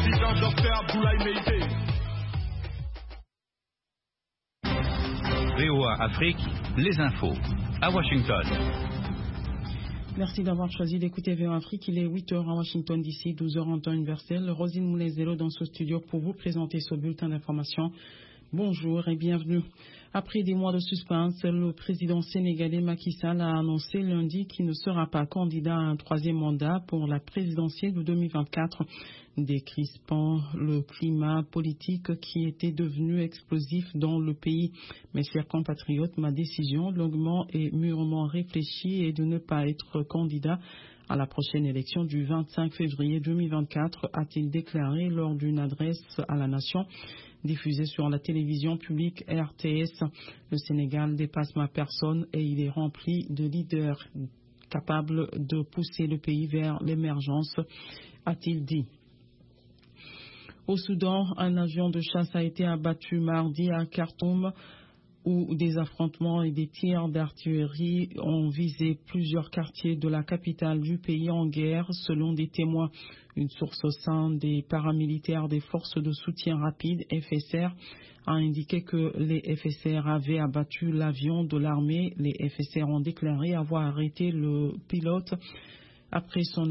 président Dr Abdoulaye Meïté. VOA Afrique, les infos, à Washington. Merci d'avoir choisi d'écouter VOA Afrique. Il est 8h à Washington d'ici, 12h en temps universel. Rosine Moulezelo dans ce studio pour vous présenter ce bulletin d'information. Bonjour et bienvenue. Après des mois de suspense, le président sénégalais Macky Sall a annoncé lundi qu'il ne sera pas candidat à un troisième mandat pour la présidentielle de 2024, décrispant le climat politique qui était devenu explosif dans le pays. Mes chers compatriotes, ma décision longuement et mûrement réfléchie est de ne pas être candidat à la prochaine élection du 25 février 2024, a-t-il déclaré lors d'une adresse à la nation diffusée sur la télévision publique RTS. Le Sénégal dépasse ma personne et il est rempli de leaders capables de pousser le pays vers l'émergence, a-t-il dit. Au Soudan, un avion de chasse a été abattu mardi à Khartoum, où des affrontements et des tirs d'artillerie ont visé plusieurs quartiers de la capitale du pays en guerre, selon des témoins. Une source au sein des paramilitaires des forces de soutien rapide, FSR, a indiqué que les FSR avaient abattu l'avion de l'armée. Les FSR ont déclaré avoir arrêté le pilote après son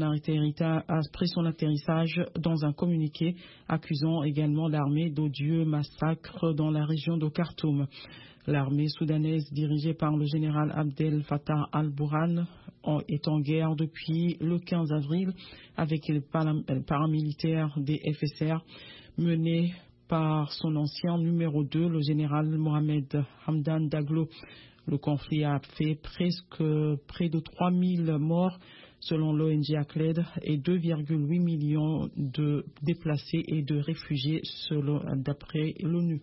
atterrissage dans un communiqué, accusant également l'armée d'odieux massacres dans la région de Khartoum. L'armée soudanaise dirigée par le général Abdel Fattah al-Burhan est en guerre depuis le 15 avril avec les paramilitaires des FSR menés par son ancien numéro 2, le général Mohamed Hamdan Daglo. Le conflit a fait près de 3000 morts selon l'ONG ACLED et 2,8 millions de déplacés et de réfugiés d'après l'ONU.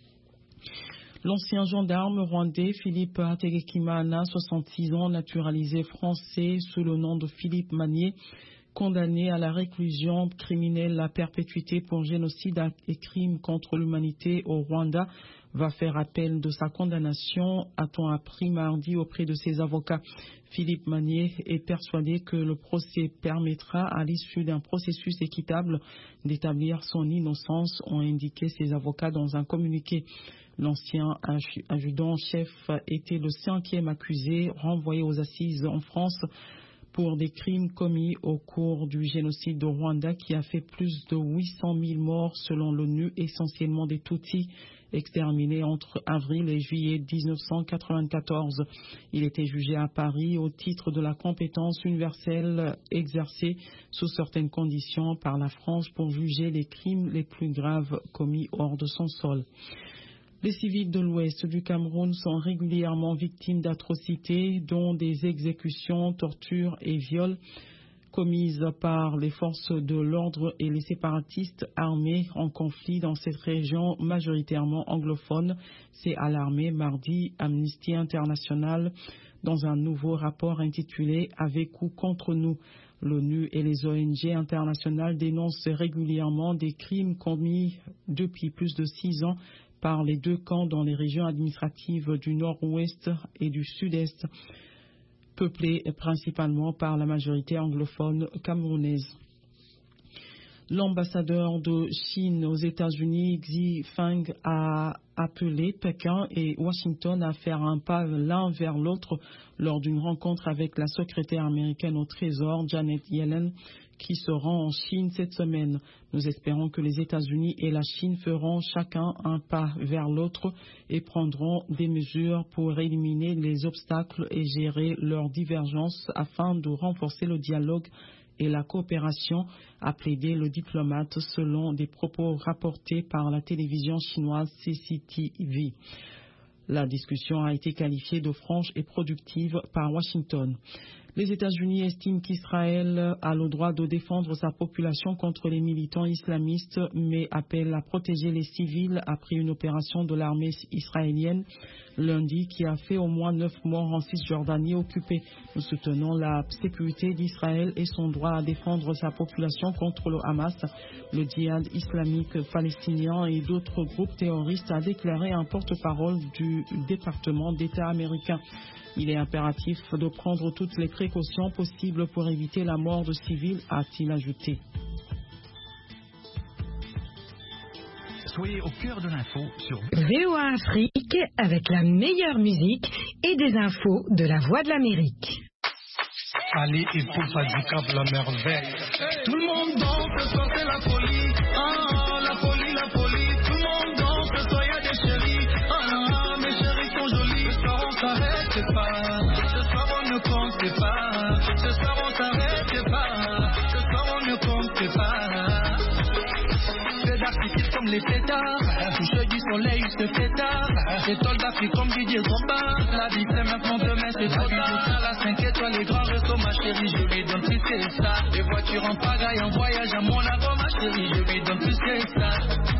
L'ancien gendarme rwandais Philippe Hategekimana, 66 ans, naturalisé français sous le nom de Philippe Manier, condamné à la réclusion criminelle à perpétuité pour génocide et crimes contre l'humanité au Rwanda, va faire appel de sa condamnation, a-t-on appris mardi auprès de ses avocats. Philippe Manier est persuadé que le procès permettra, à l'issue d'un processus équitable, d'établir son innocence, ont indiqué ses avocats dans un communiqué. L'ancien adjudant-chef était le 5e accusé renvoyé aux assises en France pour des crimes commis au cours du génocide de Rwanda qui a fait plus de 800 000 morts selon l'ONU, essentiellement des Tutsis exterminés entre avril et juillet 1994. Il était jugé à Paris au titre de la compétence universelle exercée sous certaines conditions par la France pour juger les crimes les plus graves commis hors de son sol. Les civils de l'ouest du Cameroun sont régulièrement victimes d'atrocités, dont des exécutions, tortures et viols commises par les forces de l'ordre et les séparatistes armés en conflit dans cette région majoritairement anglophone. C'est alarmé mardi Amnesty International dans un nouveau rapport intitulé « Avec ou contre nous ». L'ONU et les ONG internationales dénoncent régulièrement des crimes commis depuis plus de 6 ans par les deux camps dans les régions administratives du nord-ouest et du sud-est, peuplées principalement par la majorité anglophone camerounaise. L'ambassadeur de Chine aux États-Unis, Xi Feng, a appelé Pékin et Washington à faire un pas l'un vers l'autre lors d'une rencontre avec la secrétaire américaine au Trésor, Janet Yellen, qui se rend en Chine cette semaine. Nous espérons que les États-Unis et la Chine feront chacun un pas vers l'autre et prendront des mesures pour éliminer les obstacles et gérer leurs divergences afin de renforcer le dialogue et la coopération, a plaidé le diplomate selon des propos rapportés par la télévision chinoise CCTV. La discussion a été qualifiée de franche et productive par Washington. Les États-Unis estiment qu'Israël a le droit de défendre sa population contre les militants islamistes, mais appellent à protéger les civils après une opération de l'armée israélienne lundi qui a fait au moins 9 morts en Cisjordanie occupée. Nous soutenons la sécurité d'Israël et son droit à défendre sa population contre le Hamas, le djihad islamique palestinien et d'autres groupes terroristes, a déclaré un porte-parole du département d'État américain. Il est impératif de prendre toutes les précautions possibles pour éviter la mort de civils, a-t-il ajouté. Soyez au cœur de l'info sur VOA Afrique avec la meilleure musique et des infos de la Voix de l'Amérique. Ali et Poupa du Cap, la merveille. Tout le monde danse, ce soir c'est la folie. Ah, la folie, la folie. Tout le monde danse, ce soir y'a des chéris. Ah, mes chéris sont jolis. Ce soir on s'arrête pas. Ce soir on ne compte pas. Ce soir on s'arrête pas. Ce soir on ne compte pas. Feux d'artifice comme les pétards. Touche du soleil, se fait tard. C'est tol d'Afrique comme Didier Drogba. La vie c'est maintenant, demain c'est trop tard. La 5 étoiles, les grands restos, ma chérie, je lui donne plus que ça. Les voitures en pagaille, en voyage à Monaco, ma chérie, je lui donne plus que ça.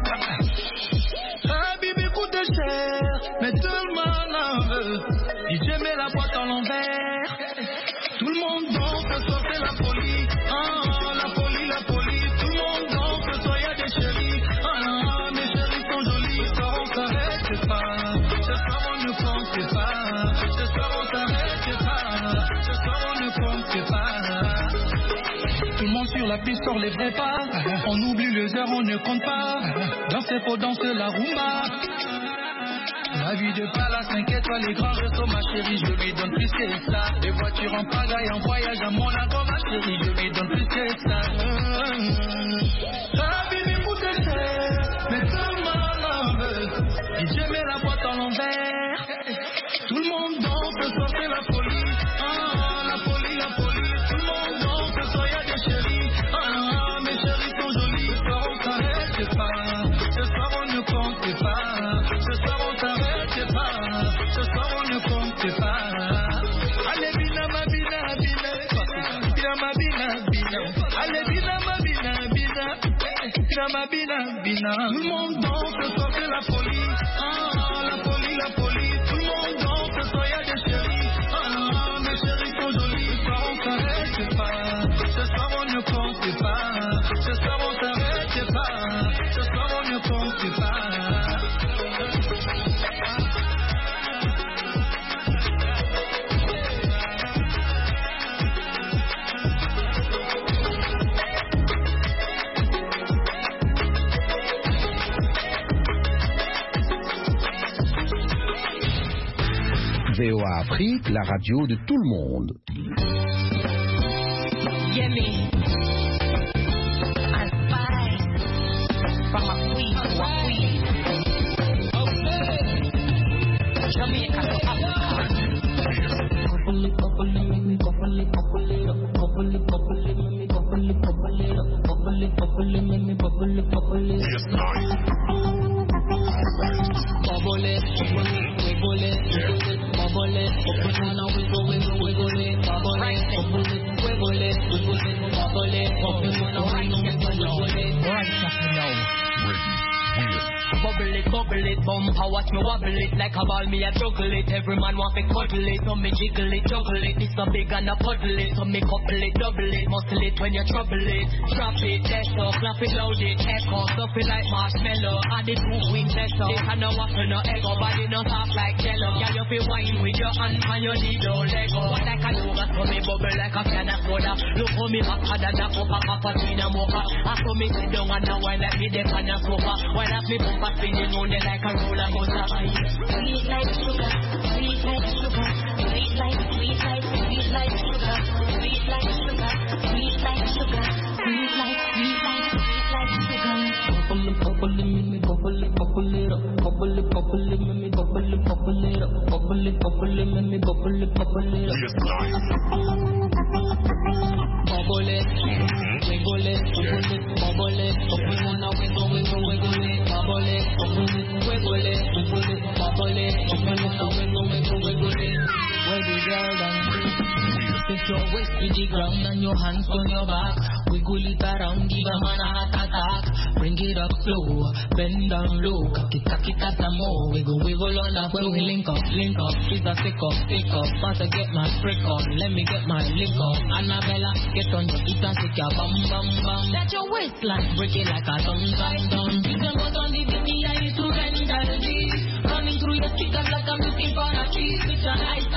Ah, bibi coûte cher, mais tout le monde en veut. DJ met la boîte à l'envers. Tout le monde danse, ce soir c'est la folie. Ah, la folie, la folie. Tout le monde danse, ce soir y'a des chéris. Ah, mes chéris sont jolis. Ce soir on s'arrête pas. Ce soir on ne compte pas. Ce soir on s'arrête pas. Ce soir on ne compte pas. Tout le monde sur la piste sort les vrais pas. On oublie les heures, on ne compte pas. Danser faut danser la rumba. La vie de palace, 5 étoiles, les grands restos, ma chérie, je lui donne plus que ça. Les voitures en pagaille, en voyage à Monaco, ma chérie, je lui donne plus que ça. La vie me coûte cher, mais tout le monde en veut. Et je mets la boîte à l'envers. Tout le monde danse, ce soir c'est la folie. Ah, la folie, la folie. Tout le monde danse, ce soir y'a des chéris. Ah, mes chéris sont jolis. Ce soir on s'arrête pas. Ce soir on ne compte pas. Ce soir on s'arrête pas. Ce soir on ne compte pas. Allez bina ma bina bina. Bina ma bina bina. Allez bina ma bina bina. Bina ma bina bina. Tout le monde danse, ce soir c'est la folie. Ah, la folie, la folie. Tout le monde danse, ce soir y'a des chéris. Ah, mes chéris sont jolis. Ce soir on s'arrête pas. Ce soir on ne compte pas. Ce soir on s'arrête pas. Ce soir on ne compte pas. VOA Afrique, la radio de tout le monde. Yemi. From a queen to a queen. Jamaica to Africa. Bubble it, make me bubble it, bubble it up. Bubble it, make me bubble it, bubble it up. Bubble it, make me bubble it, bubble it. Yes, nice. Bubble it, wiggle it, wiggle it, bubble it, open on a wiggle, wiggle, wiggle it, bubble it, wiggle it, wiggle it, bubble it, open on a wiggle, wiggle, wiggle it. Right now. Bubble it, bumper, watch me wobble it. Like a ball, me a juggle it. Every man want to cuddle it, so me jiggle it, juggle it. It's so big and a puddle it, so me couple it, double it. Muscle it when you trouble it. Drop it, that's up, clap it, loud it, echo. Stuff it like marshmallow, add it to wing tester. This a no waffle, no ego, body no soft like jello. Yeah, you feel wine with your hand and you need no Lego. What I can do, so me bubble like a can of soda. Look for me hotter than a cup of cappuccino mocha. I saw me sit down and now while let me dip on a sofa. While I me bumper spinning on it like a roller coaster. Sweet like sugar, sweet like sugar, sweet like, sweet like, sweet like sugar, sweet like sugar, sweet like sugar, sweet like, sweet like, sweet like sugar. Bubble it, make me bubble it, bubble it up. Bubble it, make me bubble it, bubble it up. Bubble it, make me bubble it, bubble it up. Yes, nice. Bubble it, wiggle it, wiggle it, bubble it. Open on a wiggle, wiggle, wiggle it, bubble it, wiggle it, wiggle it, bubble it. Open on a wiggle, wiggle, wiggle it. Where the girl dance, take your waist to the ground and your hands on your back. Wiggle it around, give a man a heart attack. Bring it up slow, bend down low. Cock it at some more. Wiggle, wiggle on the floor. Link up, it's a stick up. Want to get my prick on, let me get my lick on. Annabella, get on your feet and stick your bum, bum, bum. That's your waistline, break it like a dum. You can put on the baby, I used to render the running through your fingers like I'm looking for a cheese with your eyes.